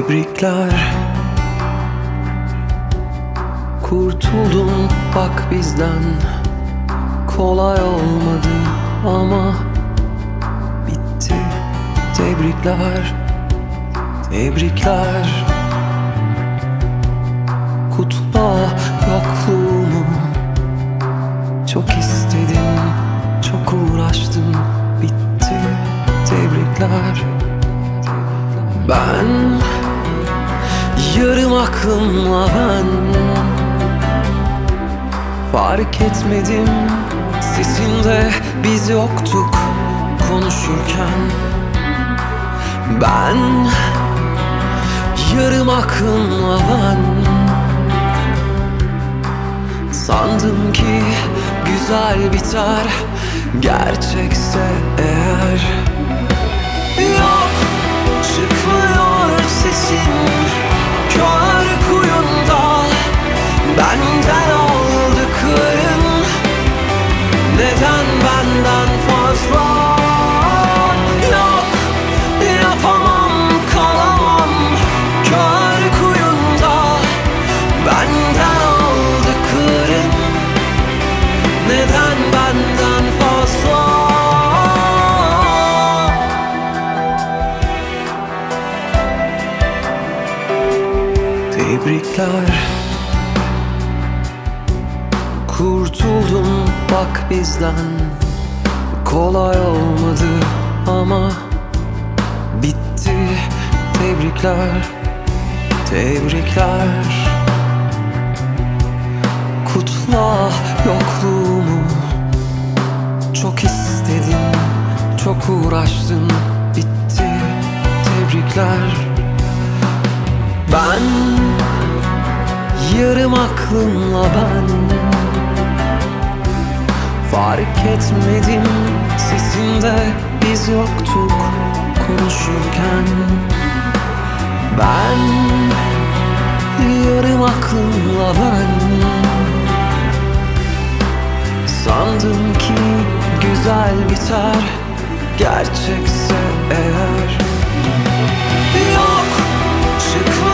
Tebrikler, kurtuldun bak bizden. Kolay olmadı ama bitti. Tebrikler, tebrikler. Kutla yokluğumu. Çok istedim, çok uğraştım, bitti. Tebrikler. Ben yarım aklımla fark etmedim, sesinde biz yoktuk konuşurken. Ben yarım aklımla sandım ki güzel biter, gerçekse eğer. Yok, çıkmıyor sesin kör kuyunda. Benden aldıkların neden benden fazla? Yok, yapamam, kalamam kör kuyunda. Benden aldıkların neden benden fazla? Tebrikler, kurtuldum bak bizden. Kolay olmadı ama bitti. Tebrikler, tebrikler. Kutla yokluğumu. Çok istedim, çok uğraştım, bitti. Tebrikler. Ben yarım aklımla fark etmedim, sesinde biz yoktuk konuşurken. Ben yarım aklımla sandım ki güzel biter, gerçekse eğer. Yok, çıkma